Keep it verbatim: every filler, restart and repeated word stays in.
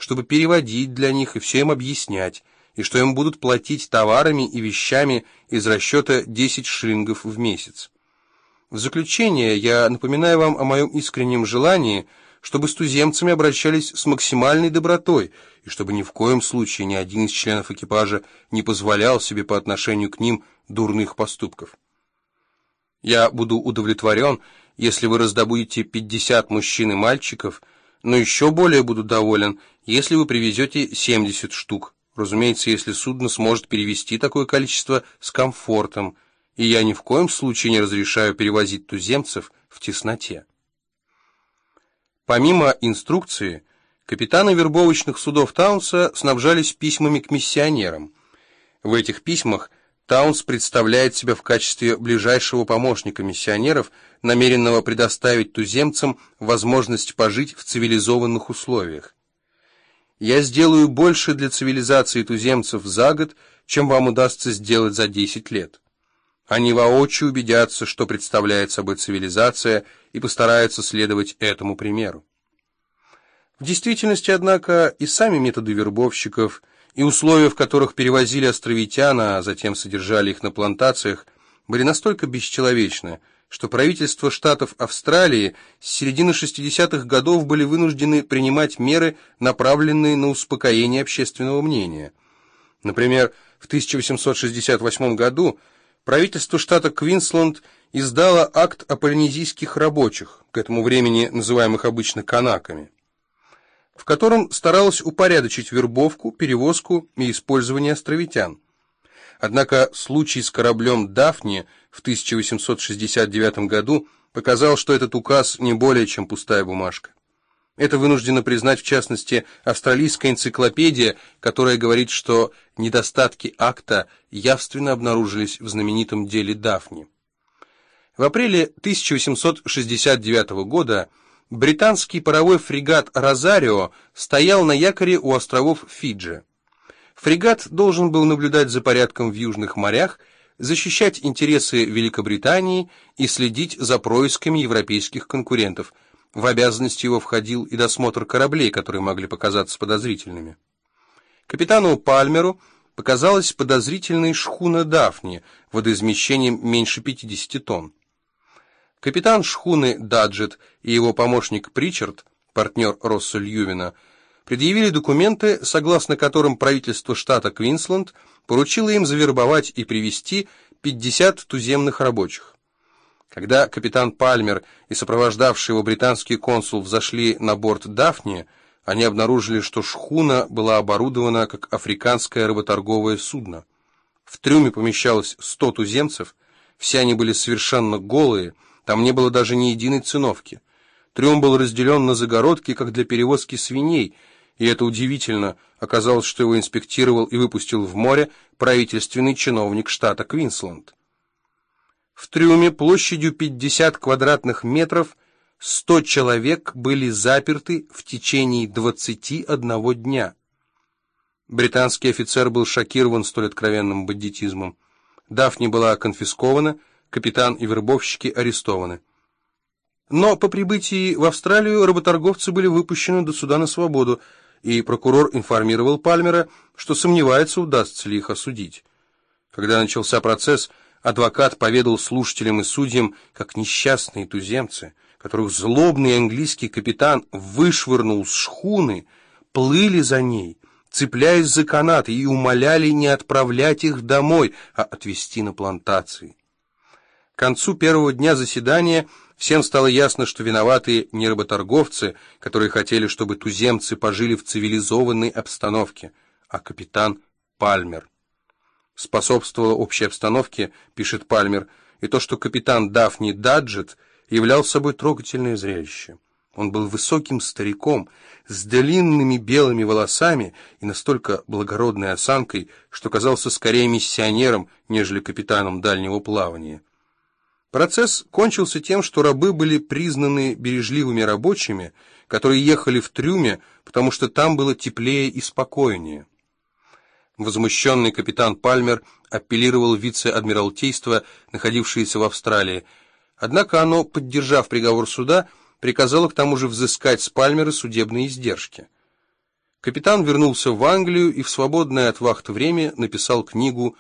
чтобы переводить для них и все им объяснять, и что им будут платить товарами и вещами из расчета десять шиллингов в месяц. В заключение я напоминаю вам о моем искреннем желании, чтобы с туземцами обращались с максимальной добротой, и чтобы ни в коем случае ни один из членов экипажа не позволял себе по отношению к ним дурных поступков. Я буду удовлетворен, если вы раздобудете пятьдесят мужчин и мальчиков, но еще более буду доволен, если вы привезете семьдесят штук, разумеется, если судно сможет перевезти такое количество с комфортом, и я ни в коем случае не разрешаю перевозить туземцев в тесноте. Помимо инструкции, капитаны вербовочных судов Таунса снабжались письмами к миссионерам. В этих письмах Таунс представляет себя в качестве ближайшего помощника миссионеров, намеренного предоставить туземцам возможность пожить в цивилизованных условиях. «Я сделаю больше для цивилизации туземцев за год, чем вам удастся сделать за десять лет. Они воочию убедятся, что представляет собой цивилизация, и постараются следовать этому примеру». В действительности, однако, и сами методы вербовщиков, и условия, в которых перевозили островитян, а затем содержали их на плантациях, были настолько бесчеловечны, что правительства штатов Австралии с середины шестидесятых годов были вынуждены принимать меры, направленные на успокоение общественного мнения. Например, в тысяча восемьсот шестьдесят восьмом году правительство штата Квинсленд издало акт о полинезийских рабочих, к этому времени называемых обычно канаками, в котором старалось упорядочить вербовку, перевозку и использование островитян. Однако случай с кораблем «Дафни» в тысяча восемьсот шестьдесят девятом году показал, что этот указ не более чем пустая бумажка. Это вынуждена признать, в частности, австралийская энциклопедия, которая говорит, что недостатки акта явственно обнаружились в знаменитом деле «Дафни». В апреле тысяча восемьсот шестьдесят девятого года британский паровой фрегат «Розарио» стоял на якоре у островов Фиджи. Фрегат должен был наблюдать за порядком в южных морях, защищать интересы Великобритании и следить за происками европейских конкурентов. В обязанности его входил и досмотр кораблей, которые могли показаться подозрительными. Капитану Пальмеру показалась подозрительной шхуна «Дафни» водоизмещением меньше пятидесяти тонн. Капитан шхуны Даджет и его помощник Причард, партнер Росса Льювина, предъявили документы, согласно которым правительство штата Квинсленд поручило им завербовать и привезти пятьдесят туземных рабочих. Когда капитан Пальмер и сопровождавший его британский консул взошли на борт «Дафни», они обнаружили, что шхуна была оборудована как африканское работорговое судно. В трюме помещалось сто туземцев, все они были совершенно голые, там не было даже ни единой циновки. Трюм был разделен на загородки, как для перевозки свиней, и это удивительно, оказалось, что его инспектировал и выпустил в море правительственный чиновник штата Квинсленд. В трюме площадью пятьдесят квадратных метров сто человек были заперты в течение двадцати одного дня. Британский офицер был шокирован столь откровенным бандитизмом. Дафни была конфискована, капитан и вербовщики арестованы. Но по прибытии в Австралию работорговцы были выпущены до суда на свободу, и прокурор информировал Пальмера, что сомневается, удастся ли их осудить. Когда начался процесс, адвокат поведал слушателям и судьям, как несчастные туземцы, которых злобный английский капитан вышвырнул с шхуны, плыли за ней, цепляясь за канаты, и умоляли не отправлять их домой, а отвезти на плантации. К концу первого дня заседания всем стало ясно, что виноваты не работорговцы, которые хотели, чтобы туземцы пожили в цивилизованной обстановке, а капитан Пальмер. Способствовало общей обстановке, пишет Пальмер, и то, что капитан Дафни Даджет являл собой трогательное зрелище. Он был высоким стариком, с длинными белыми волосами и настолько благородной осанкой, что казался скорее миссионером, нежели капитаном дальнего плавания. Процесс кончился тем, что рабы были признаны бережливыми рабочими, которые ехали в трюме, потому что там было теплее и спокойнее. Возмущенный капитан Пальмер апеллировал в вице-адмиралтейство, находившееся в Австралии, однако оно, поддержав приговор суда, приказало к тому же взыскать с Пальмера судебные издержки. Капитан вернулся в Англию и в свободное от вахт время написал книгу